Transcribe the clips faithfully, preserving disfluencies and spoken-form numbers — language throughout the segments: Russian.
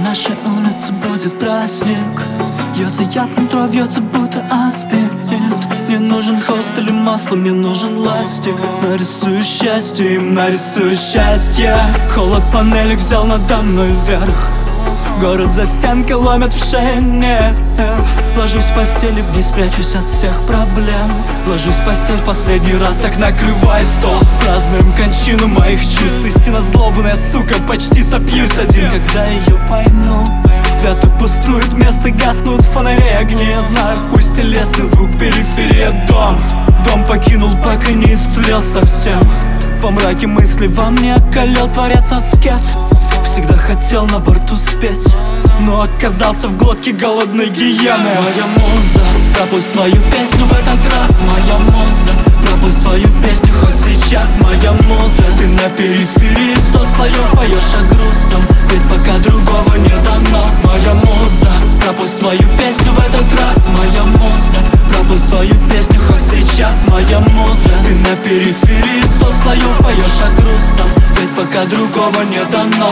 нашей улице будет праздник. Льется яд, нутро вьется, будто аспист. Мне нужен холст или масло, мне нужен ластик. Нарисую счастье, им нарисую счастье. Холод панелек взял надо мной вверх. Город за стенкой ломят в шее нерв. Ложусь в постели, в ней спрячусь от всех проблем. Ложусь в постель в последний раз, так накрывай стол. Празднуем кончину моих чувств. Истина злобная, сука, почти сопьюсь один. Когда ее пойму, свято пустует, место гаснут фонарей, огни. Я знаю, пусть телесный звук, периферия, дом. Дом покинул, пока не исцелел совсем. Во мраке мысли во мне околел творец аскет. Всегда хотел на борту спеть, но оказался в глотке голодной гиены. Моя муза, пропой свою песню в этот раз. Моя муза, пропой свою песню хоть сейчас. Моя муза, ты на периферии соцслоев поешь о грустном, ведь пока другого не дано. Моя муза, пропой свою песню в этот раз. Моя муза, пропой свою песню хоть сейчас. Моя муза, ты на периферии соцслоев поешь о грустном, ведь пока другого не дано.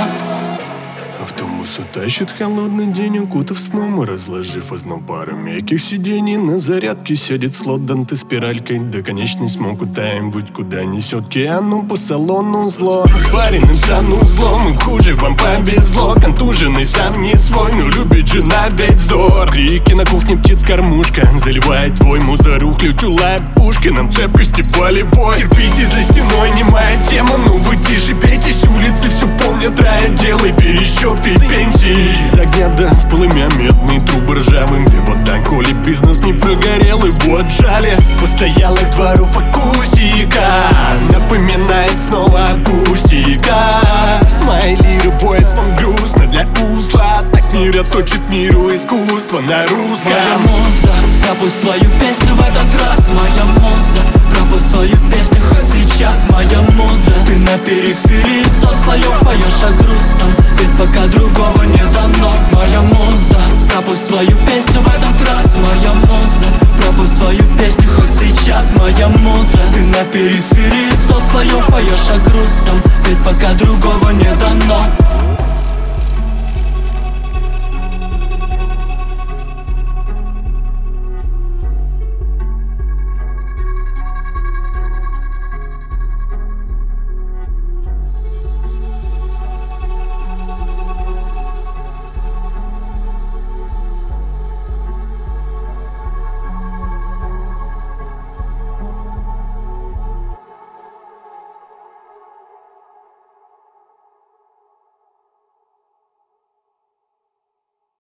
Автобус утащит холодный день, укутав сном и разложив основ пару мягких сидений. На зарядке сядет слот Данте спиралькой. До конечной смокутаем, будь куда несет Киану. По салону зло, спаренным санузлом. И хуже вам повезло, контуженный сам не свой, но любит жена опять вздор. Крики на кухне, птиц-кормушка заливает твой мусорух, ключулая пушки, нам цепкости полевой. Терпите за стеной, немая тема, ну вы тише пейтесь. Улицы все помнят, рая, делай пересчет и пенсии. Из огня до полымя медные трубы ржавым, где вот так, коли бизнес не прогорел, его отжали. Постоялых дворов акустика напоминает снова пустяка. Мои лиры воет вам грустно для узла, так мироточит миру искусство на русском. Моя муза, пропой свою песню в этот раз. Моя муза, пропой свою песню хоть сейчас. Моя муза, ты на периферии соцслоев поешь о грустном, ведь пока другого не дано. Моя муза, пропой свою песню в этот раз. Моя муза, пропой свою песню хоть сейчас. Моя муза, ты на периферии соцслоев поешь о грустном, ведь пока другого не дано.